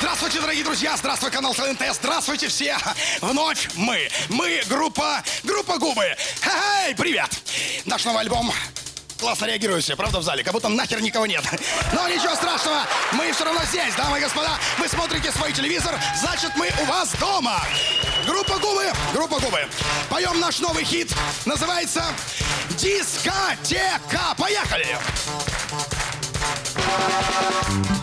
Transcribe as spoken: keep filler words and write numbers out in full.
Здравствуйте, дорогие друзья, здравствуй, канал ТНТ, здравствуйте все. Вновь мы, мы, группа, группа Губы. Хей, привет. Наш новый альбом. Классно реагируете, правда, в зале? Как будто нахер никого нет. Но ничего страшного, мы все равно здесь, дамы и господа. Вы смотрите свой телевизор, значит, мы у вас дома. Группа Губы, группа Губы. Поем наш новый хит, называется «Дискотека». Поехали!